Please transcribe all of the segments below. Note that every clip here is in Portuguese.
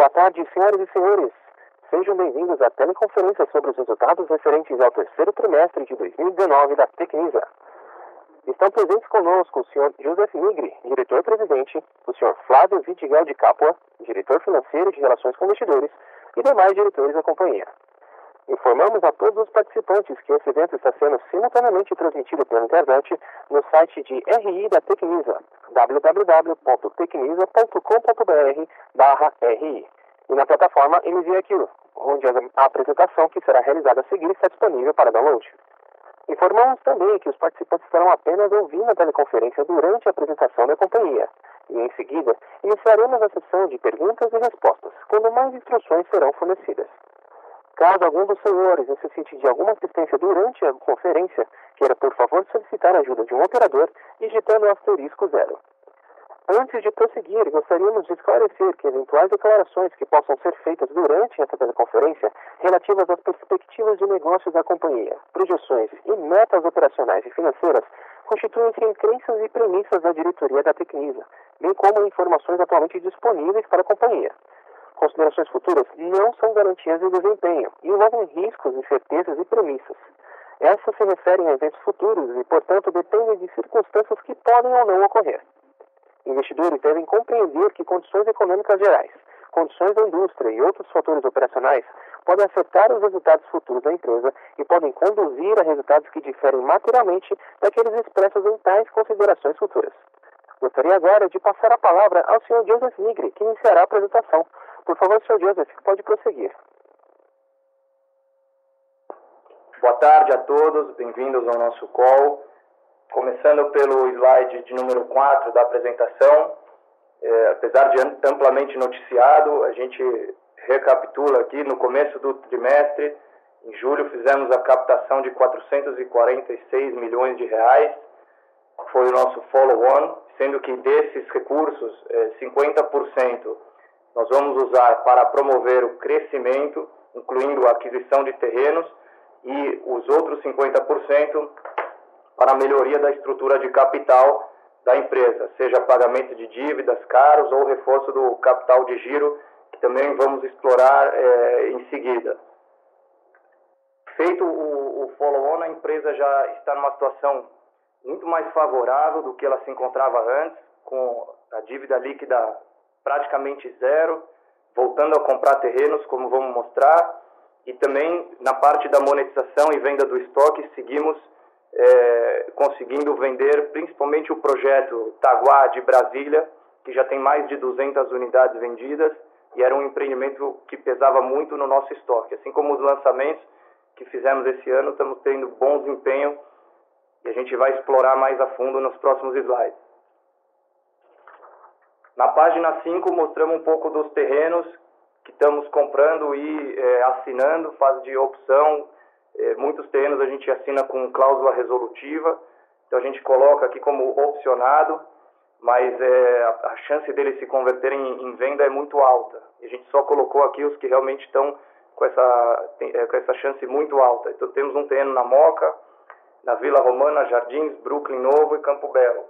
Boa tarde, senhoras e senhores. Sejam bem-vindos à teleconferência sobre os resultados referentes ao terceiro trimestre de 2019 da Tecnisa. Estão presentes conosco o senhor Joseph Nigri, diretor-presidente, o senhor Flávio Vidigal de Capua, diretor financeiro de Relações com Investidores, e demais diretores da companhia. Informamos a todos os participantes que esse evento está sendo simultaneamente transmitido pela internet no site de RI da Tecnisa, www.tecnisa.com.br/RI, e na plataforma MZIQ, onde a apresentação que será realizada a seguir está disponível para download. Informamos também que os participantes estarão apenas ouvindo a teleconferência durante a apresentação da companhia, e em seguida iniciaremos a sessão de perguntas e respostas, quando mais instruções serão fornecidas. Caso algum dos senhores necessite de alguma assistência durante a conferência, queira por favor solicitar a ajuda de um operador digitando o asterisco 0. Antes de prosseguir, gostaríamos de esclarecer que eventuais declarações que possam ser feitas durante essa teleconferência relativas às perspectivas de negócios da companhia, projeções e metas operacionais e financeiras constituem-se em crenças e premissas da diretoria da Tecnisa, bem como informações atualmente disponíveis para a companhia. Considerações futuras não são garantias de desempenho e envolvem riscos, incertezas e premissas. Essas se referem a eventos futuros e, portanto, dependem de circunstâncias que podem ou não ocorrer. Investidores devem compreender que condições econômicas gerais, condições da indústria e outros fatores operacionais podem afetar os resultados futuros da empresa e podem conduzir a resultados que diferem materialmente daqueles expressos em tais considerações futuras. Gostaria agora de passar a palavra ao Sr. Joseph Nigri, que iniciará a apresentação. Por favor, Sr. Joseph, pode prosseguir. Boa tarde a todos, bem-vindos ao nosso call. Começando pelo slide de número 4 da apresentação, apesar de amplamente noticiado, a gente recapitula aqui no começo do trimestre. Em julho fizemos a captação de 446 milhões de reais, foi o nosso follow-on, sendo que desses recursos, 50% nós vamos usar para promover o crescimento, incluindo a aquisição de terrenos, e os outros 50% para a melhoria da estrutura de capital da empresa, seja pagamento de dívidas caros ou reforço do capital de giro, que também vamos explorar em seguida. Feito o follow-on, a empresa já está numa situação muito mais favorável do que ela se encontrava antes, com a dívida líquida praticamente zero, voltando a comprar terrenos, como vamos mostrar, e também na parte da monetização e venda do estoque, seguimos conseguindo vender principalmente o projeto Taguá de Brasília, que já tem mais de 200 unidades vendidas, e era um empreendimento que pesava muito no nosso estoque. Assim como os lançamentos que fizemos esse ano, estamos tendo bom desempenho, e a gente vai explorar mais a fundo nos próximos slides. Na página 5 mostramos um pouco dos terrenos que estamos comprando e assinando, fase de opção. Muitos terrenos a gente assina com cláusula resolutiva, então a gente coloca aqui como opcionado, mas a chance deles se converterem em venda é muito alta. E a gente só colocou aqui os que realmente estão com essa chance muito alta. Então temos um terreno na Moca, na Vila Romana, Jardins, Brooklyn Novo e Campo Belo.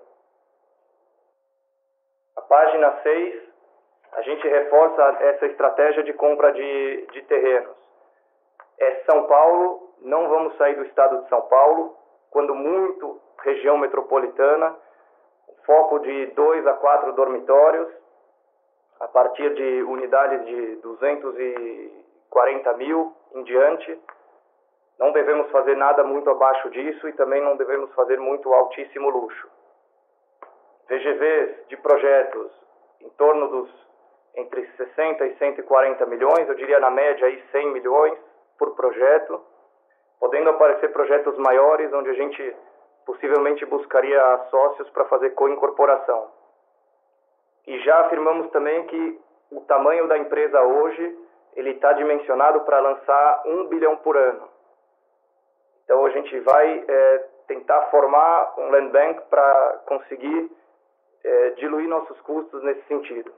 A página 6, a gente reforça essa estratégia de compra de terrenos. São Paulo, não vamos sair do estado de São Paulo, quando muito região metropolitana, foco de 2 a 4 dormitórios, a partir de unidades de 240 mil em diante. Não devemos fazer nada muito abaixo disso e também não devemos fazer muito altíssimo luxo. VGVs de projetos em torno dos entre 60 e 140 milhões, eu diria na média aí 100 milhões por projeto, podendo aparecer projetos maiores onde a gente possivelmente buscaria sócios para fazer co-incorporação. E já afirmamos também que o tamanho da empresa hoje, ele está dimensionado para lançar 1 bilhão por ano. Então a gente vai tentar formar um land bank para conseguir diluir nossos custos nesse sentido.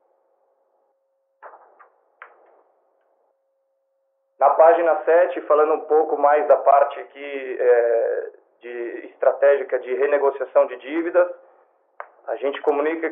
Na página 7, falando um pouco mais da parte aqui de estratégica de renegociação de dívidas, a gente comunica que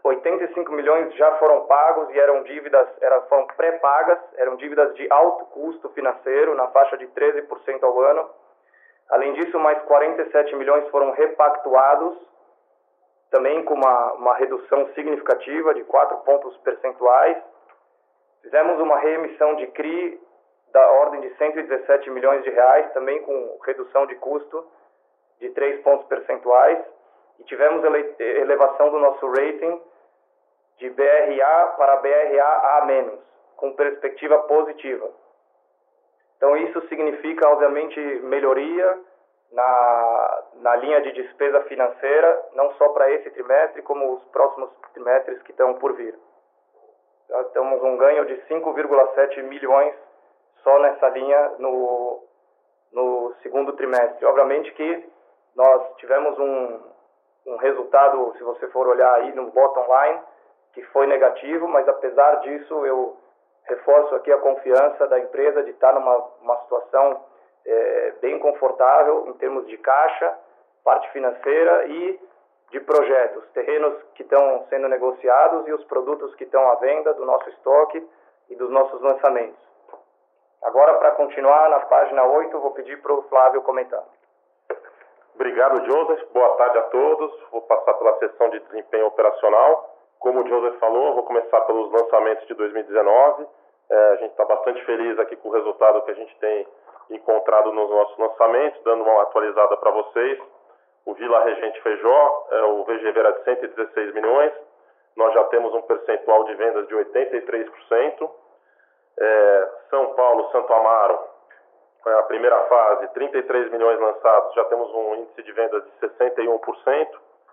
85 milhões já foram pagos e foram pré-pagas, eram dívidas de alto custo financeiro, na faixa de 13% ao ano. Além disso, mais 47 milhões foram repactuados, também com uma redução significativa de 4 pontos percentuais. Fizemos uma reemissão de CRI da ordem de 117 milhões de reais, também com redução de custo de 3 pontos percentuais. E tivemos elevação do nosso rating de BRA para BRAA-, com perspectiva positiva. Então isso significa, obviamente, melhoria na linha de despesa financeira, não só para esse trimestre, como os próximos trimestres que estão por vir. Nós temos um ganho de 5,7 milhões só nessa linha no segundo trimestre. Obviamente que nós tivemos um resultado, se você for olhar aí no bottom line, que foi negativo, mas apesar disso eu reforço aqui a confiança da empresa de estar numa situação bem confortável em termos de caixa, parte financeira e de projetos, terrenos que estão sendo negociados e os produtos que estão à venda do nosso estoque e dos nossos lançamentos. Agora, para continuar, na página 8, eu vou pedir para o Flávio comentar. Obrigado, Joseph. Boa tarde a todos. Vou passar pela sessão de desempenho operacional. Como o Joseph falou, vou começar pelos lançamentos de 2019. A gente está bastante feliz aqui com o resultado que a gente tem encontrado nos nossos lançamentos, dando uma atualizada para vocês. O Vila Regente Feijó, o VGV era de 116 milhões. Nós já temos um percentual de vendas de 83%. São Paulo, Santo Amaro, a primeira fase, 33 milhões lançados, já temos um índice de vendas de 61%.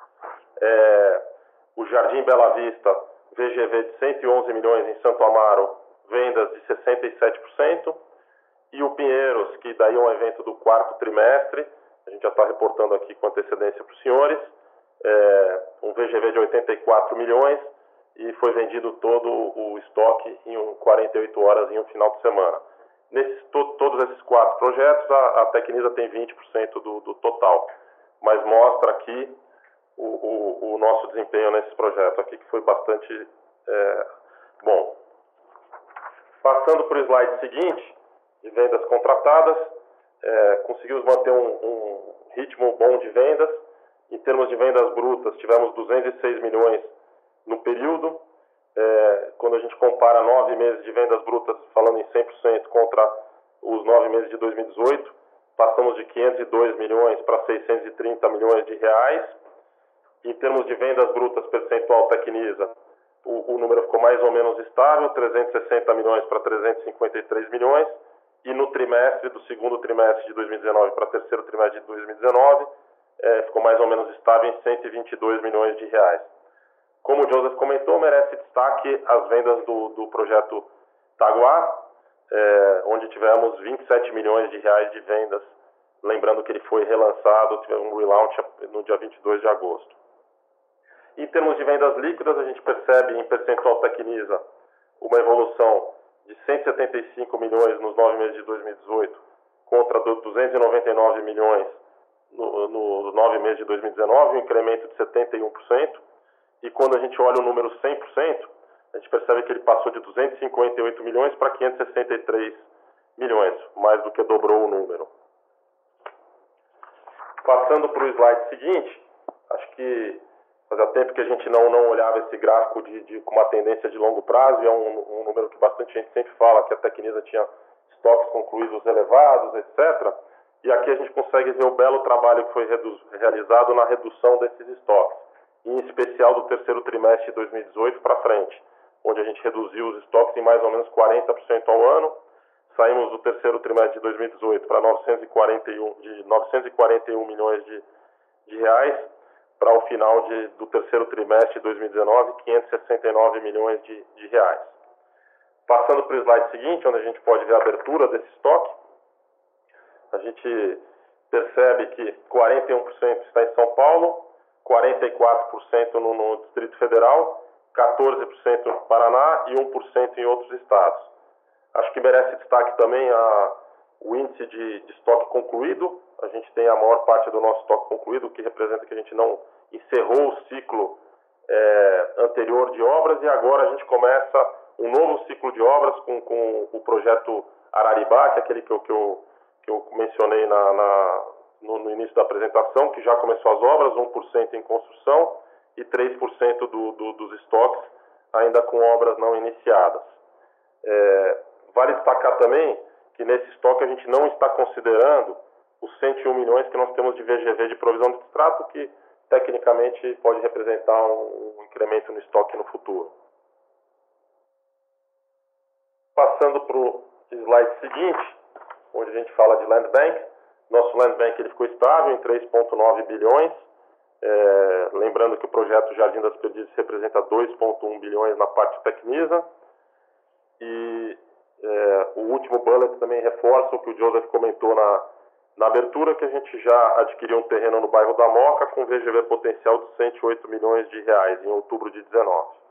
O Jardim Bela Vista, VGV de 111 milhões em Santo Amaro, vendas de 67%. E o Pinheiros, que daí é um evento do quarto trimestre, a gente já está reportando aqui com antecedência para os senhores, um VGV de 84 milhões e foi vendido todo o estoque em 48 horas em um final de semana. Todos esses 4 projetos, a Tecnisa tem 20% do total, mas mostra aqui o nosso desempenho nesses projetos aqui, que foi bastante bom. Passando para o slide seguinte, de vendas contratadas, conseguimos manter um ritmo bom de vendas. Em termos de vendas brutas, tivemos 206 milhões no período. Quando a gente compara 9 meses de vendas brutas, falando em 100% contra os 9 meses de 2018, passamos de 502 milhões para 630 milhões de reais. Em termos de vendas brutas percentual Tecnisa, o número ficou mais ou menos estável, 360 milhões para 353 milhões. E no trimestre, do segundo trimestre de 2019 para terceiro trimestre de 2019, ficou mais ou menos estável em 122 milhões de reais. Como o Joseph comentou, merece destaque as vendas do projeto Taguá, onde tivemos 27 milhões de reais de vendas. Lembrando que ele foi relançado, tivemos um relaunch no dia 22 de agosto. Em termos de vendas líquidas, a gente percebe em percentual Tecnisa uma evolução de 175 milhões nos 9 meses de 2018 contra 299 milhões nos 9 meses de 2019, um incremento de 71%. E quando a gente olha o número 100%, a gente percebe que ele passou de 258 milhões para 563 milhões, mais do que dobrou o número. Passando para o slide seguinte, acho que fazia tempo que a gente não olhava esse gráfico com uma tendência de longo prazo, e é um número que bastante gente sempre fala, que a Tecnisa tinha estoques concluídos elevados, etc. E aqui a gente consegue ver o belo trabalho que foi realizado na redução desses estoques, em especial do terceiro trimestre de 2018 para frente, onde a gente reduziu os estoques em mais ou menos 40% ao ano. Saímos do terceiro trimestre de 2018 para 941 milhões de reais, para o final do terceiro trimestre de 2019, 569 milhões de reais. Passando para o slide seguinte, onde a gente pode ver a abertura desse estoque, a gente percebe que 41% está em São Paulo, 44% no Distrito Federal, 14% no Paraná e 1% em outros estados. Acho que merece destaque também o índice de estoque concluído. A gente tem a maior parte do nosso estoque concluído, o que representa que a gente não encerrou o ciclo anterior de obras, e agora a gente começa um novo ciclo de obras com o projeto Araribá, que é aquele que eu mencionei no início da apresentação, que já começou as obras, 1% em construção e 3% dos estoques ainda com obras não iniciadas. Vale destacar também que nesse estoque a gente não está considerando os 101 milhões que nós temos de VGV de provisão de extrato, que tecnicamente pode representar um incremento no estoque no futuro. Passando para o slide seguinte, onde a gente fala de Land Bank. Nosso Land Bank ele ficou estável em 3,9 bilhões. Lembrando que o projeto Jardim das Perdizes representa 2,1 bilhões na parte Tecnisa. E o último bullet também reforça o que o Joseph comentou na abertura, que a gente já adquiriu um terreno no bairro da Moca com VGV potencial de 108 milhões de reais em outubro de 2019.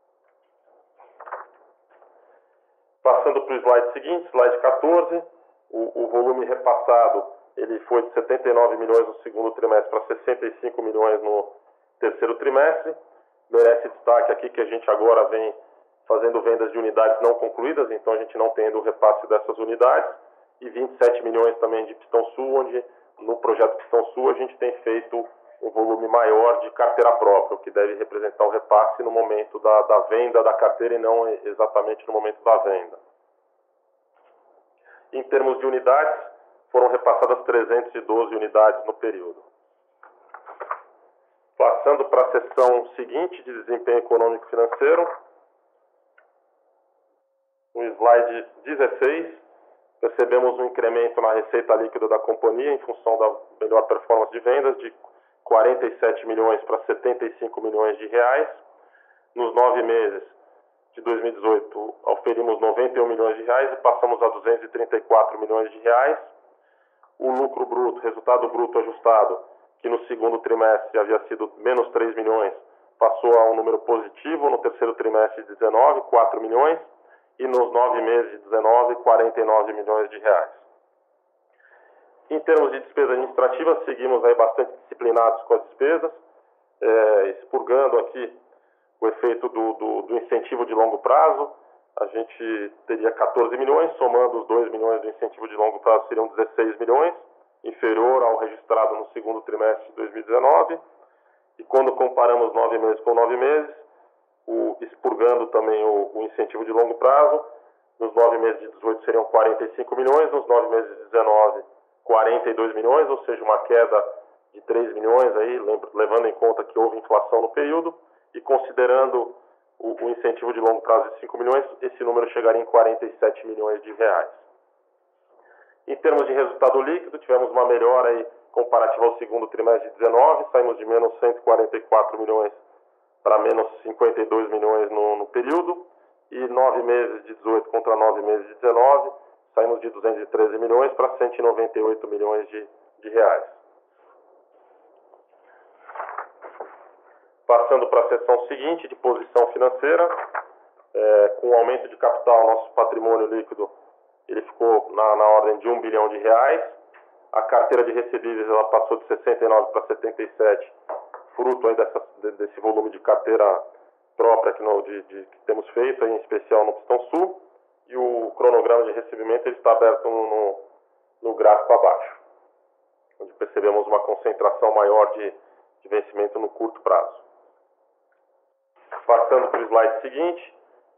Passando para o slide seguinte, slide 14, o volume repassado ele foi de 79 milhões no segundo trimestre para 65 milhões no terceiro trimestre. Merece destaque aqui que a gente agora vem fazendo vendas de unidades não concluídas, então a gente não tem ainda o repasse dessas unidades, e 27 milhões também de Pistão Sul, onde no projeto Pistão Sul a gente tem feito um volume maior de carteira própria, o que deve representar o repasse no momento da venda da carteira e não exatamente no momento da venda. Em termos de unidades, foram repassadas 312 unidades no período. Passando para a seção seguinte de desempenho econômico e financeiro, no slide 16, percebemos um incremento na receita líquida da companhia em função da melhor performance de vendas de 47 milhões para 75 milhões de reais. Nos 9 meses de 2018, oferimos 91 milhões de reais e passamos a 234 milhões de reais. O lucro bruto, resultado bruto ajustado, que no segundo trimestre havia sido menos 3 milhões, passou a um número positivo no terceiro trimestre de 19, 4 milhões, e nos 9 meses de 19, 49 milhões de reais. Em termos de despesas administrativas, seguimos aí bastante disciplinados com as despesas, expurgando aqui o efeito do incentivo de longo prazo. A gente teria 14 milhões, somando os 2 milhões do incentivo de longo prazo seriam 16 milhões, inferior ao registrado no segundo trimestre de 2019. E quando comparamos 9 meses com 9 meses, expurgando também o incentivo de longo prazo, nos 9 meses de 18 seriam 45 milhões, nos 9 meses de 19, 42 milhões, ou seja, uma queda de 3 milhões, aí, levando em conta que houve inflação no período, e considerando o incentivo de longo prazo de 5 milhões, esse número chegaria em 47 milhões de reais. Em termos de resultado líquido, tivemos uma melhora aí comparativa ao segundo trimestre de 19, saímos de menos 144 milhões para menos 52 milhões no período, e 9 meses de 18 contra 9 meses de 19, saímos de 213 milhões para 198 milhões de reais. Passando para a seção seguinte, de posição financeira, com o aumento de capital, nosso patrimônio líquido ele ficou na ordem de 1 bilhão de reais. A carteira de recebíveis ela passou de 69 para 77, fruto aí desse volume de carteira própria que temos feito, em especial no Pistão Sul. E o cronograma de recebimento ele está aberto no gráfico abaixo, onde percebemos uma concentração maior de vencimento no curto prazo. Passando para o slide seguinte,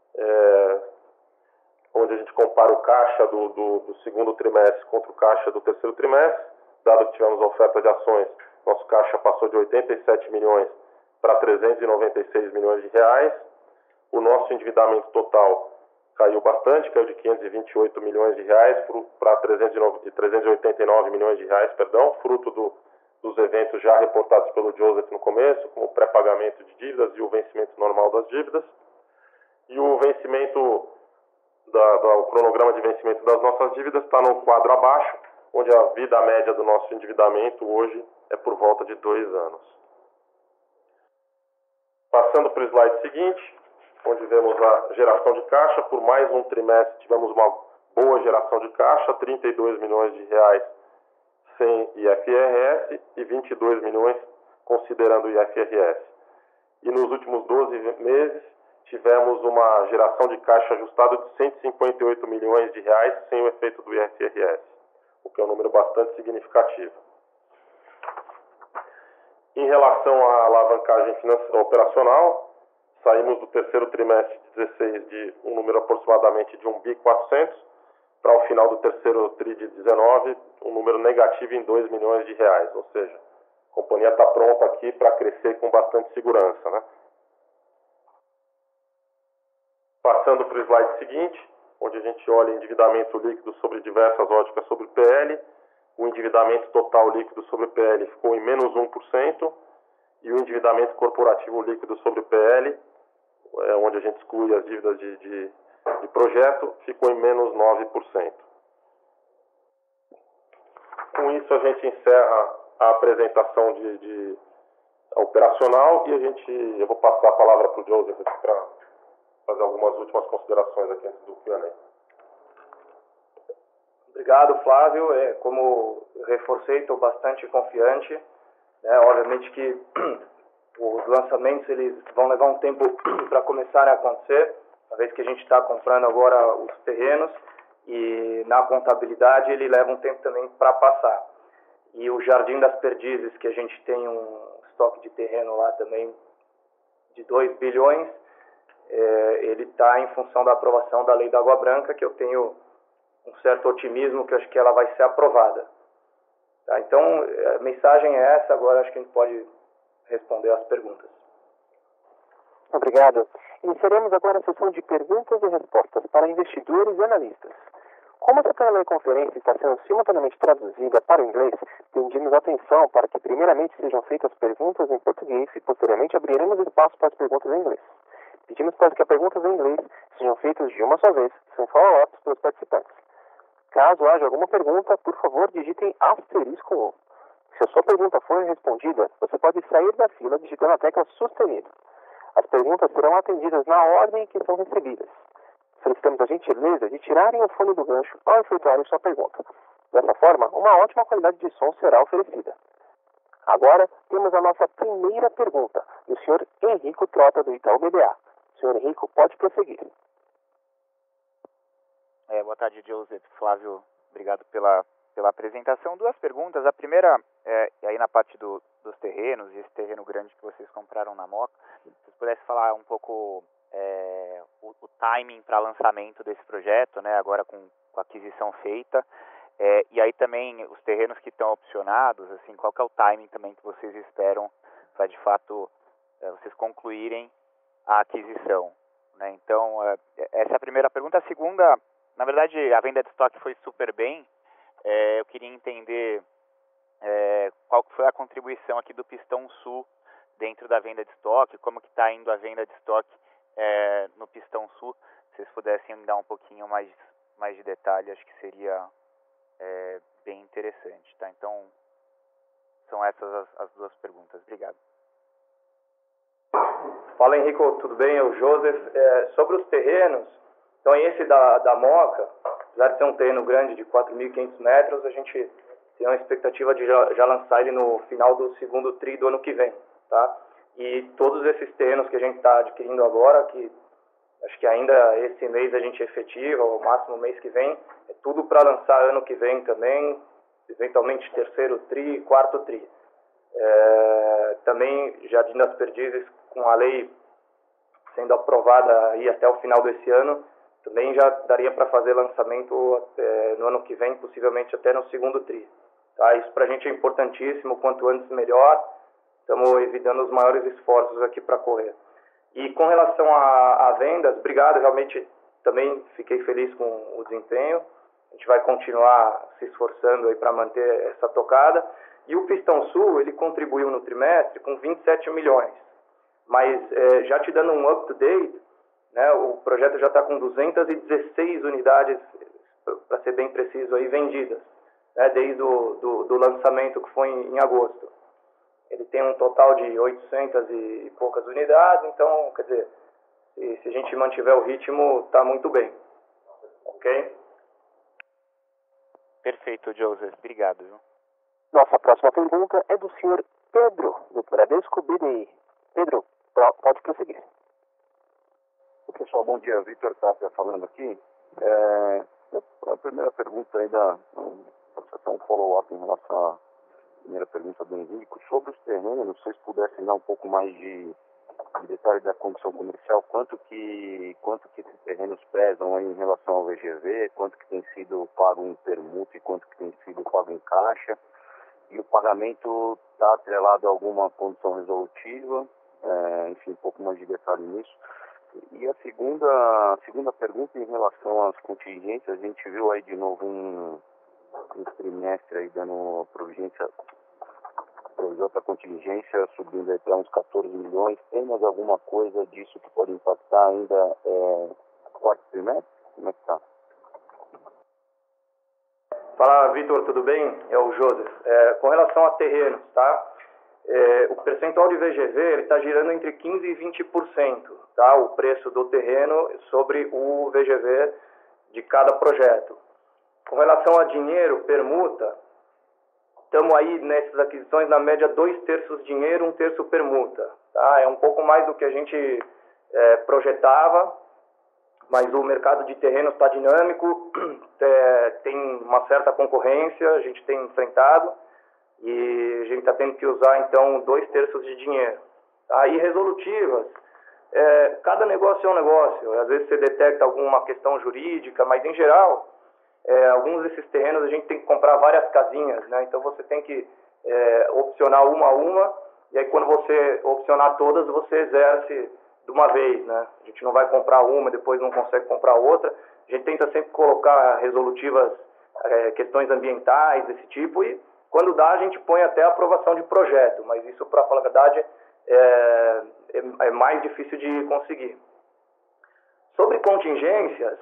onde a gente compara o caixa do segundo trimestre contra o caixa do terceiro trimestre. Dado que tivemos a oferta de ações, nosso caixa passou de 87 milhões para 396 milhões de reais. O nosso endividamento total caiu bastante, caiu de 528 milhões de reais para 389 milhões de reais, fruto dos eventos já reportados pelo Joseph no começo, como o pré-pagamento de dívidas e o vencimento normal das dívidas. E o vencimento, o cronograma de vencimento das nossas dívidas está no quadro abaixo, onde a vida média do nosso endividamento hoje é por volta de 2 anos. Passando para o slide seguinte, onde vemos a geração de caixa. Por mais um trimestre tivemos uma boa geração de caixa, 32 milhões de reais sem IFRS e 22 milhões considerando o IFRS. e nos últimos 12 meses tivemos uma geração de caixa ajustado de 158 milhões de reais sem o efeito do IFRS, o que é um número bastante significativo. Em relação à alavancagem operacional, saímos do terceiro trimestre de 16 de um número aproximadamente de 1 bi 400 para o final do terceiro tri de 19 um número negativo em 2 milhões de reais, ou seja, a companhia está pronta aqui para crescer com bastante segurança, né? Passando para o slide seguinte, onde a gente olha endividamento líquido sobre diversas óticas sobre PL, o endividamento total líquido sobre PL ficou em menos 1%, e o endividamento corporativo líquido sobre PL, onde a gente exclui as dívidas de projeto, ficou em menos 9%. Com isso, a gente encerra a apresentação de operacional e eu vou passar a palavra para o Joseph para fazer algumas últimas considerações aqui antes do Q&A. Obrigado, Flávio. Como reforcei, estou bastante confiante. Obviamente que os lançamentos eles vão levar um tempo para começarem a acontecer, uma vez que a gente está comprando agora os terrenos e na contabilidade ele leva um tempo também para passar. E o Jardim das Perdizes, que a gente tem um estoque de terreno lá também de 2 bilhões, ele está em função da aprovação da Lei da Água Branca, que eu tenho um certo otimismo que eu acho que ela vai ser aprovada. Tá? Então, a mensagem é essa, agora acho que a gente pode responder as perguntas. Obrigado. Iniciaremos agora a sessão de perguntas e respostas para investidores e analistas. Como essa teleconferência está sendo simultaneamente traduzida para o inglês, pedimos atenção para que primeiramente sejam feitas perguntas em português e posteriormente abriremos espaço para as perguntas em inglês. Pedimos para que as perguntas em inglês sejam feitas de uma só vez, sem follow-ups pelos participantes. Caso haja alguma pergunta, por favor, digitem *1. Se a sua pergunta for respondida, você pode sair da fila digitando a tecla sustenido. As perguntas serão atendidas na ordem que são recebidas. Solicitamos a gentileza de tirarem o fone do gancho ao efetuarem sua pergunta. Dessa forma, uma ótima qualidade de som será oferecida. Agora, temos a nossa primeira pergunta, do Sr. Henrico Trota, do Itaú BBA. Sr. Henrico, pode prosseguir. Boa tarde, Joseph. Flávio, obrigado pela apresentação. 2 perguntas. A primeira, aí na parte dos terrenos, e esse terreno grande que vocês compraram na Moca, se vocês pudessem falar um pouco o timing para lançamento desse projeto, né, agora com a aquisição feita, e aí também os terrenos que estão opcionados, assim, qual que é o timing também que vocês esperam para, de fato, vocês concluírem a aquisição, né? Então, essa é a primeira pergunta. A segunda, na verdade, a venda de estoque foi super bem. Eu queria entender qual que foi a contribuição aqui do Pistão Sul dentro da venda de estoque, como que está indo a venda de estoque no Pistão Sul. Se vocês pudessem me dar um pouquinho mais de detalhe, acho que seria bem interessante, tá? Então, são essas as 2 perguntas. Obrigado. Fala, Henrico, tudo bem? Eu, Joseph. Sobre os terrenos, então esse da Moca, apesar de ser um terreno grande de 4.500 metros, a gente tem uma expectativa de já lançar ele no final do segundo tri do ano que vem, tá? E todos esses terrenos que a gente está adquirindo agora, que acho que ainda esse mês a gente efetiva, ou máximo mês que vem, é tudo para lançar ano que vem também, eventualmente terceiro tri, quarto tri. Também Jardim das Perdizes, com a lei sendo aprovada aí até o final desse ano, também já daria para fazer lançamento no ano que vem, possivelmente até no segundo tri. Tá? Isso para a gente é importantíssimo, quanto antes melhor. Estamos evitando os maiores esforços aqui para correr. E com relação a vendas, obrigado, realmente também fiquei feliz com o desempenho. A gente vai continuar se esforçando aí para manter essa tocada. E o Pistão Sul, ele contribuiu no trimestre com 27 milhões. Mas já te dando um up-to-date, né, o projeto já está com 216 unidades, para ser bem preciso, aí, vendidas, né, desde do lançamento que foi em agosto. Ele tem um total de 800 e poucas unidades, então, quer dizer, se a gente mantiver o ritmo, está muito bem. Ok? Perfeito, Joseph. Obrigado. Viu? Nossa próxima pergunta é do Sr. Pedro, do Bradesco BBI. Pedro, Pode prosseguir. Pessoal, bom dia. Vitor Tapia falando aqui. A primeira pergunta ainda, um follow-up em relação à primeira pergunta do Henrico, sobre os terrenos, se vocês pudessem dar um pouco mais de detalhe da condição comercial, quanto que esses terrenos pesam aí em relação ao VGV, quanto que tem sido pago em permuta e quanto que tem sido pago em caixa, e o pagamento está atrelado a alguma condição resolutiva, enfim, um pouco mais de detalhe nisso. E a segunda pergunta em relação às contingências, a gente viu aí de novo um trimestre aí dando provisão para contingência, subindo aí para uns 14 milhões. Tem mais alguma coisa disso que pode impactar ainda no quarto trimestre? Como é que está? Fala, Vitor, tudo bem? É o Joseph. Com relação a terrenos, tá? O percentual de VGV está girando entre 15% e 20%, tá? O preço do terreno sobre o VGV de cada projeto. Com relação a dinheiro, permuta, estamos aí nessas aquisições na média 2/3 dinheiro, 1/3 permuta. Tá? É um pouco mais do que a gente projetava, mas o mercado de terreno está dinâmico, tem uma certa concorrência, a gente tem enfrentado, e a gente está tendo que usar, então, 2/3 de dinheiro. Tá? E resolutivas, cada negócio é um negócio. Às vezes você detecta alguma questão jurídica, mas, em geral, alguns desses terrenos a gente tem que comprar várias casinhas, né? Então, você tem que opcionar uma a uma, e aí, quando você opcionar todas, você exerce de uma vez, né? A gente não vai comprar uma e depois não consegue comprar outra. A gente tenta sempre colocar resolutivas, questões ambientais, desse tipo, e quando dá, a gente põe até a aprovação de projeto, mas isso, para falar a verdade, é mais difícil de conseguir. Sobre contingências,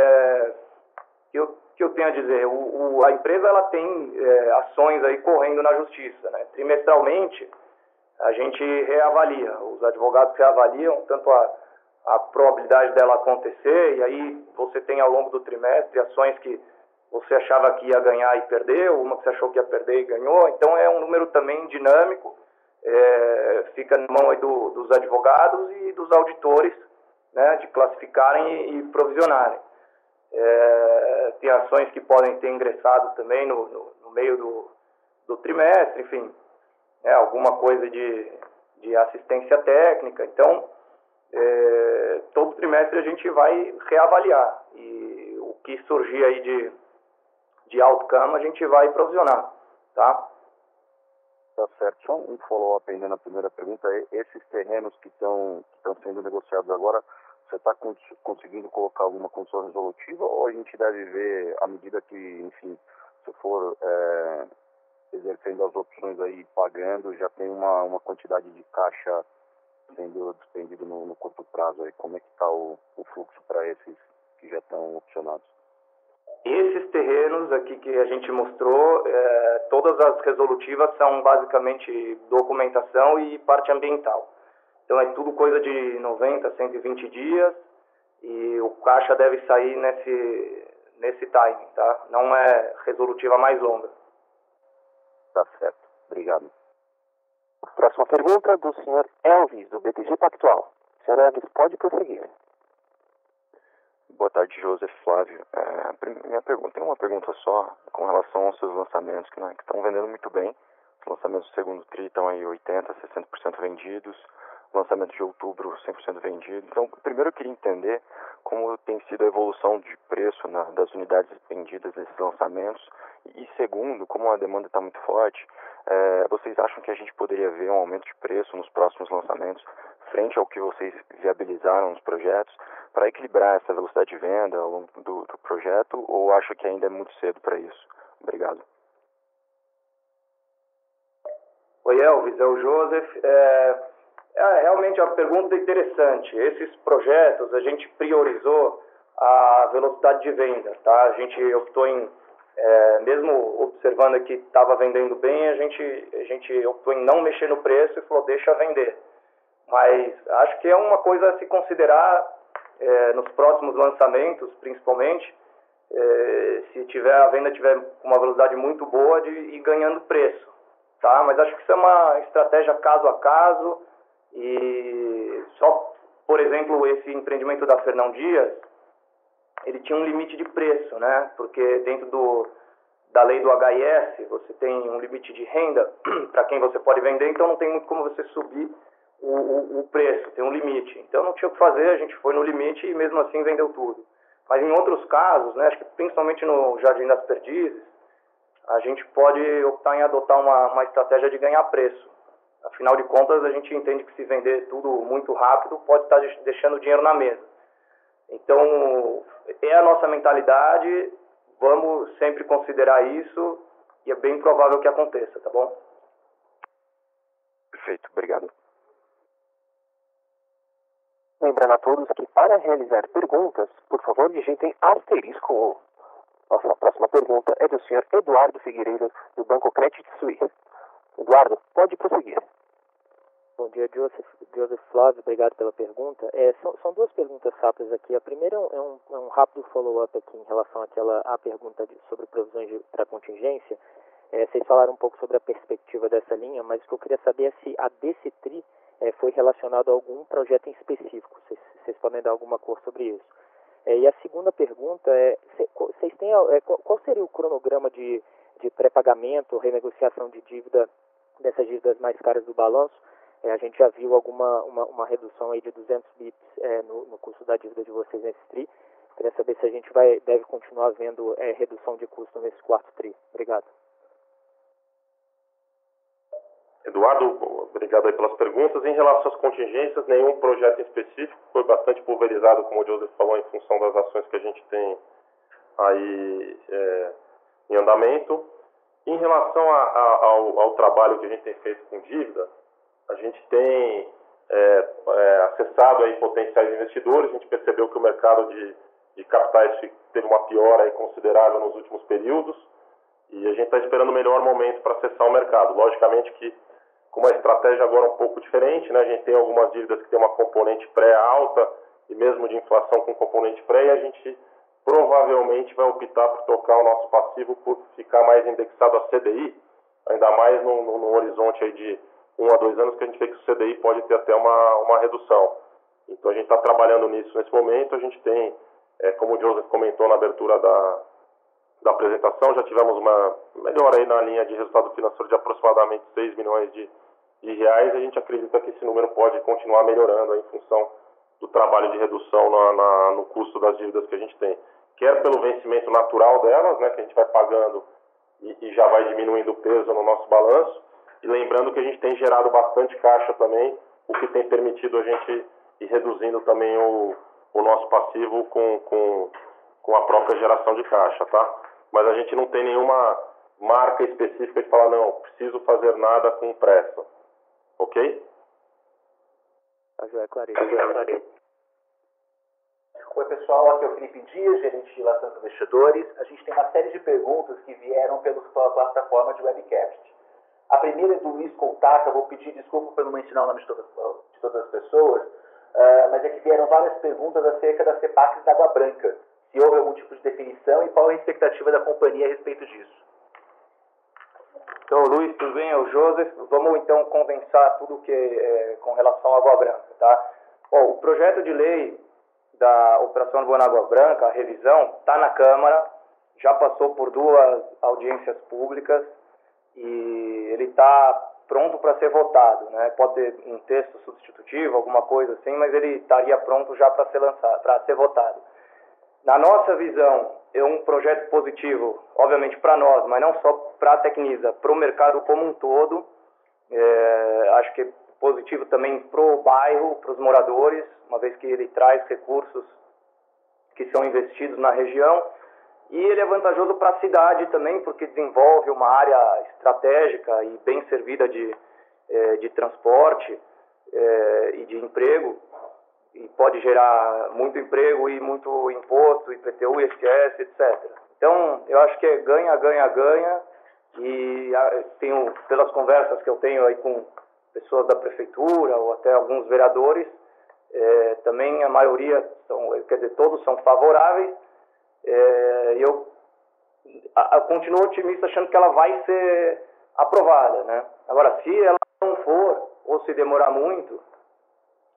que eu tenho a dizer, a empresa ela tem ações aí correndo na justiça, né? Trimestralmente, a gente reavalia, os advogados reavaliam tanto a probabilidade dela acontecer, e aí você tem ao longo do trimestre ações que você achava que ia ganhar e perdeu, uma que você achou que ia perder e ganhou. Então é um número também dinâmico, fica na mão aí dos advogados e dos auditores, né, de classificarem e provisionarem. Tem ações que podem ter ingressado também no meio do trimestre, enfim, alguma coisa de assistência técnica. Então, todo trimestre a gente vai reavaliar, e o que surgir aí de outcome a gente vai provisionar, tá? Tá certo. Só um follow-up ainda na primeira pergunta. Esses terrenos que estão sendo negociados agora, você está conseguindo colocar alguma condição resolutiva, ou a gente deve ver, à medida que, enfim, se for exercendo as opções aí, pagando, já tem uma quantidade de caixa sendo despendido no curto prazo aí? Como é que está o fluxo para esses que já estão opcionados? Esses terrenos aqui que a gente mostrou, todas as resolutivas são basicamente documentação e parte ambiental. Então é tudo coisa de 90 a 120 dias, e o caixa deve sair nesse timing, tá? Não é resolutiva mais longa. Tá certo. Obrigado. Próxima pergunta do senhor Elvis, do BTG Pactual. Senhor Elvis, pode prosseguir. Boa tarde, Joseph, Flávio. Minha pergunta tem uma pergunta só com relação aos seus lançamentos, que estão vendendo muito bem. Os lançamentos do segundo TRI estão aí 80%, 60% vendidos. O lançamento de outubro, 100% vendido. Então, primeiro eu queria entender como tem sido a evolução de preço das unidades vendidas nesses lançamentos. E segundo, como a demanda está muito forte, vocês acham que a gente poderia ver um aumento de preço nos próximos lançamentos frente ao que vocês viabilizaram nos projetos, para equilibrar essa velocidade de venda ao longo do projeto, ou acha que ainda é muito cedo para isso? Obrigado. Oi, Elvis, é o Joseph. Realmente é uma pergunta interessante. Esses projetos, a gente priorizou a velocidade de venda, tá? A gente optou em, mesmo observando que estava vendendo bem, a gente optou em não mexer no preço e falou, deixa vender. Mas acho que é uma coisa a se considerar nos próximos lançamentos, principalmente, se a venda tiver uma velocidade muito boa de ir ganhando preço, tá? Mas acho que isso é uma estratégia caso a caso, E só, por exemplo, esse empreendimento da Fernão Dias, ele tinha um limite de preço, né? Porque dentro da lei do HIS, você tem um limite de renda para quem você pode vender, então não tem muito como você subir o preço, tem um limite. Então não tinha o que fazer, a gente foi no limite e mesmo assim vendeu tudo. Mas em outros casos, né, acho que principalmente no Jardim das Perdizes, a gente pode optar em adotar uma estratégia de ganhar preço. Afinal de contas, a gente entende que se vender tudo muito rápido, pode estar deixando dinheiro na mesa. Então, é a nossa mentalidade, vamos sempre considerar isso e é bem provável que aconteça, tá bom? Perfeito, obrigado. Lembrando a todos que para realizar perguntas, por favor, digitem asterisco 1. Nossa próxima pergunta é do senhor Eduardo Figueiredo, do Banco Credit Suisse. Eduardo, pode prosseguir. Bom dia, Joseph Flávio, obrigado pela pergunta. São duas perguntas rápidas aqui. A primeira é um rápido follow-up aqui em relação à pergunta sobre provisões para contingência. Vocês falaram um pouco sobre a perspectiva dessa linha, mas o que eu queria saber é se a desse TRI foi relacionado a algum projeto em específico. Vocês podem dar alguma cor sobre isso. E a segunda pergunta é, vocês têm, qual seria o cronograma de pré-pagamento, renegociação de dívida, dessas dívidas mais caras do balanço? A gente já viu uma redução aí de 200 bips no custo da dívida de vocês nesse TRI. Queria saber se a gente deve continuar vendo redução de custo nesse quarto TRI. Obrigado. Eduardo, obrigado aí pelas perguntas. Em relação às contingências, nenhum projeto em específico, foi bastante pulverizado, como o Joseph falou, em função das ações que a gente tem aí em andamento. Em relação ao trabalho que a gente tem feito com dívida, a gente tem acessado aí potenciais investidores, a gente percebeu que o mercado de capitais teve uma piora aí considerável nos últimos períodos e a gente está esperando o melhor momento para acessar o mercado. Logicamente que com uma estratégia agora um pouco diferente, né? A gente tem algumas dívidas que tem uma componente pré alta e mesmo de inflação com componente pré, e a gente provavelmente vai optar por tocar o nosso passivo por ficar mais indexado a CDI, ainda mais no horizonte aí de 1 a 2 anos, que a gente vê que o CDI pode ter até uma redução. Então a gente está trabalhando nisso nesse momento. A gente tem, como o Joseph comentou na abertura da apresentação, já tivemos uma melhora aí na linha de resultado financeiro de aproximadamente 6 milhões de reais. A gente acredita que esse número pode continuar melhorando aí em função do trabalho de redução no custo das dívidas que a gente tem. Quer pelo vencimento natural delas, né, que a gente vai pagando e já vai diminuindo o peso no nosso balanço. E lembrando que a gente tem gerado bastante caixa também, o que tem permitido a gente ir reduzindo também o nosso passivo com a própria geração de caixa, tá? Mas a gente não tem nenhuma marca específica de falar, não, preciso fazer nada com pressa. Ok? Tá, Joé, claríssimo. Oi, pessoal, aqui é o Felipe Dias, gerente de relação com investidores. A gente tem uma série de perguntas que vieram pela plataforma de webcast. A primeira é do Luiz Coutaca, vou pedir desculpa por não mencionar o nome de todas as pessoas, mas é que vieram várias perguntas acerca das CEPACs da Água Branca. Se houve algum tipo de definição e qual é a expectativa da companhia a respeito disso. Então, Luiz, tudo bem? É o Joseph. Vamos então condensar tudo que com relação à Água Branca, tá? Bom, o projeto de lei da Operação Boa Água Branca, a revisão, está na Câmara, já passou por 2 audiências públicas e ele está pronto para ser votado, né? Pode ter um texto substitutivo, alguma coisa assim, mas ele estaria pronto já para ser lançado, para ser votado. Na nossa visão, é um projeto positivo, obviamente para nós, mas não só para a Tecnisa, para o mercado como um todo. Acho que é positivo também para o bairro, para os moradores, uma vez que ele traz recursos que são investidos na região. E ele é vantajoso para a cidade também, porque desenvolve uma área estratégica e bem servida de transporte e de emprego. E pode gerar muito emprego e muito imposto, IPTU, ISS, etc. Então, eu acho que é ganha, ganha, ganha. E pelas conversas que eu tenho aí com pessoas da prefeitura ou até alguns vereadores, também a maioria, todos são favoráveis. Eu continuo otimista achando que ela vai ser aprovada, né? Agora, se ela não for, ou se demorar muito,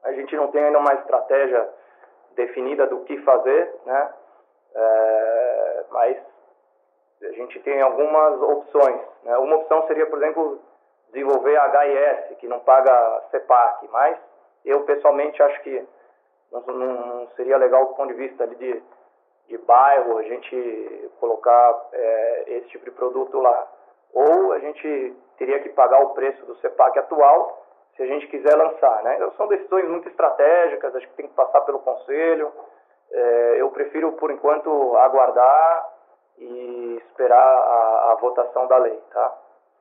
A gente não tem ainda uma estratégia definida do que fazer, né? Mas a gente tem algumas opções, né? Uma opção seria, por exemplo, desenvolver HIS, que não paga CEPAC, mas eu pessoalmente acho que não seria legal do ponto de vista ali de bairro a gente colocar esse tipo de produto lá. Ou a gente teria que pagar o preço do CEPAC atual se a gente quiser lançar, né? Então, são decisões muito estratégicas, acho que tem que passar pelo conselho. Eu prefiro, por enquanto, aguardar e esperar a votação da lei, tá?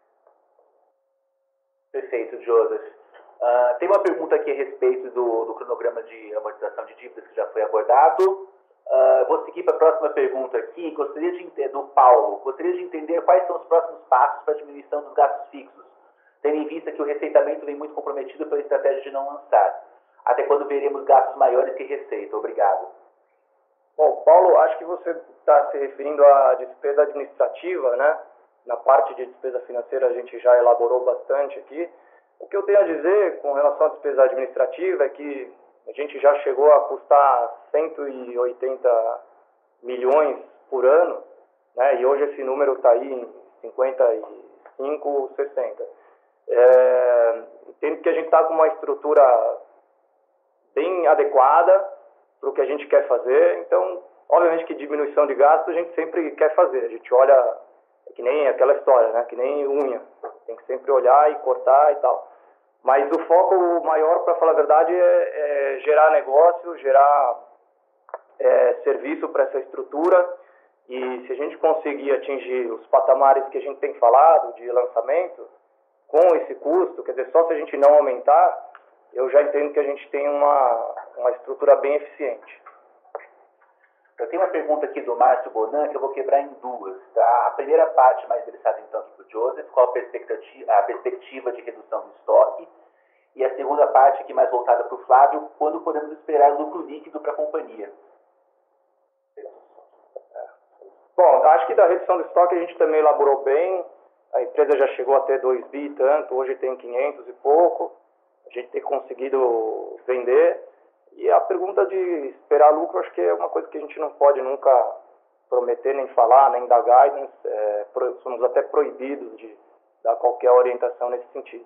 Perfeito, Joseph. Tem uma pergunta aqui a respeito do cronograma de amortização de dívidas que já foi abordado. Vou seguir para a próxima pergunta aqui. Do Paulo. Gostaria de entender quais são os próximos passos para a diminuição dos gastos fixos, tendo em vista que o receitamento vem muito comprometido pela estratégia de não lançar. Até quando veremos gastos maiores que receita? Obrigado. Bom, Paulo, acho que você está se referindo à despesa administrativa, né? Na parte de despesa financeira a gente já elaborou bastante aqui. O que eu tenho a dizer com relação à despesa administrativa é que a gente já chegou a custar 180 milhões por ano, né? E hoje esse número está aí em 55, 60. Entendo que a gente está com uma estrutura bem adequada para o que a gente quer fazer. Então, obviamente que diminuição de gastos a gente sempre quer fazer. A gente olha, que nem aquela história, né? Que nem unha. Tem que sempre olhar e cortar e tal. Mas o foco maior, para falar a verdade, é gerar negócio, gerar serviço para essa estrutura. E se a gente conseguir atingir os patamares que a gente tem falado de lançamento, com esse custo, quer dizer, só se a gente não aumentar, eu já entendo que a gente tem uma estrutura bem eficiente. Eu tenho uma pergunta aqui do Márcio Bonan que eu vou quebrar em duas. Tá? A primeira parte, mais interessada então aqui para o Joseph, qual a perspectiva de redução do estoque? E a segunda parte, aqui mais voltada para o Flávio, quando podemos esperar lucro líquido para a companhia? Bom, acho que da redução do estoque a gente também elaborou bem. A empresa já chegou a ter 2 bi e tanto, hoje tem 500 e pouco. A gente tem conseguido vender. E a pergunta de esperar lucro, acho que é uma coisa que a gente não pode nunca prometer, nem falar, nem dar guidance. Somos até proibidos de dar qualquer orientação nesse sentido.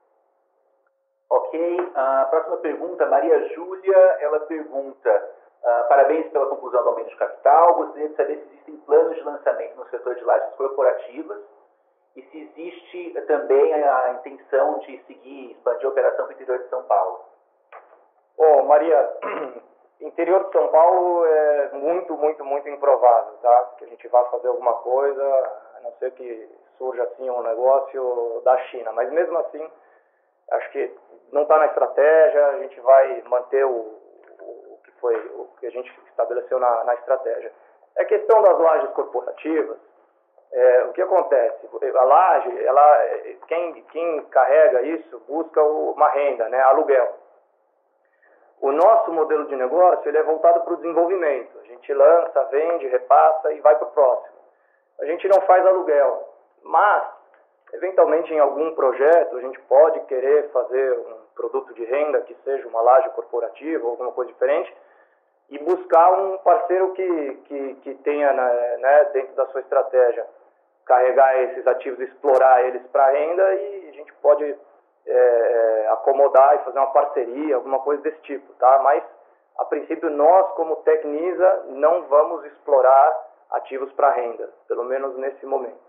Ok. A próxima pergunta, Maria Júlia, ela pergunta: parabéns pela conclusão do aumento de capital. Gostaria de saber se existem planos de lançamento no setor de lajes corporativas e se existe também a intenção de expandir a operação para o interior de São Paulo. Bom, Maria, interior de São Paulo é muito, muito, muito improvável, tá? Que a gente vá fazer alguma coisa, a não ser que surja assim um negócio da China. Mas mesmo assim, acho que não está na estratégia, a gente vai manter o que a gente estabeleceu na estratégia. É questão das lajes corporativas. O que acontece? A laje, quem carrega isso busca uma renda, né? Aluguel. O nosso modelo de negócio ele é voltado para o desenvolvimento. A gente lança, vende, repassa e vai para o próximo. A gente não faz aluguel, mas, eventualmente, em algum projeto, a gente pode querer fazer um produto de renda que seja uma laje corporativa ou alguma coisa diferente e buscar um parceiro que tenha, né, dentro da sua estratégia, carregar esses ativos, explorar eles para renda, e a gente pode acomodar e fazer uma parceria, alguma coisa desse tipo, tá? Mas, a princípio, nós, como Tecnisa, não vamos explorar ativos para renda, pelo menos nesse momento.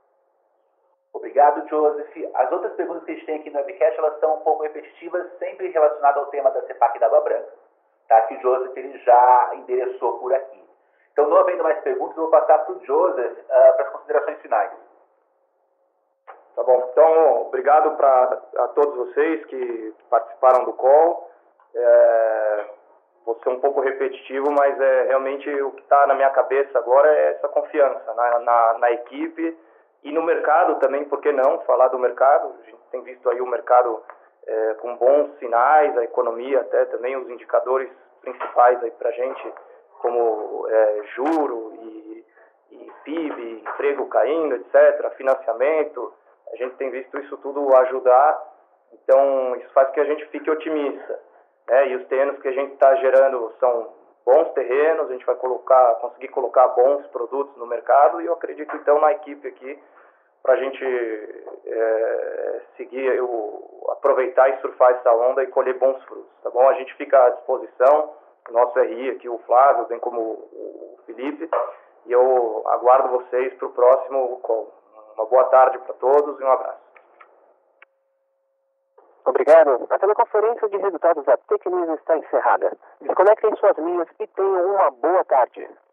Obrigado, Joseph. As outras perguntas que a gente tem aqui no webcast, elas são um pouco repetitivas, sempre relacionadas ao tema da CEPAC da Água Branca, tá? Que o Joseph ele já endereçou por aqui. Então, não havendo mais perguntas, eu vou passar para o Joseph para as considerações finais. Tá bom. Então, obrigado a todos vocês que participaram do call. Vou ser um pouco repetitivo, mas realmente o que está na minha cabeça agora é essa confiança na equipe e no mercado também, por que não falar do mercado? A gente tem visto aí o mercado com bons sinais, a economia até também, os indicadores principais aí para a gente, como juro e PIB, emprego caindo, etc., financiamento. A gente tem visto isso tudo ajudar, então isso faz que a gente fique otimista. né? E os terrenos que a gente está gerando são bons terrenos, a gente vai conseguir colocar bons produtos no mercado, e eu acredito então na equipe aqui para a gente seguir, aproveitar e surfar essa onda e colher bons frutos, tá bom? A gente fica à disposição, o nosso RI aqui, o Flávio, bem como o Felipe, e eu aguardo vocês para o próximo call. Uma boa tarde para todos e um abraço. Obrigado. A teleconferência de resultados da Tecnis está encerrada. Desconectem suas linhas e tenham uma boa tarde.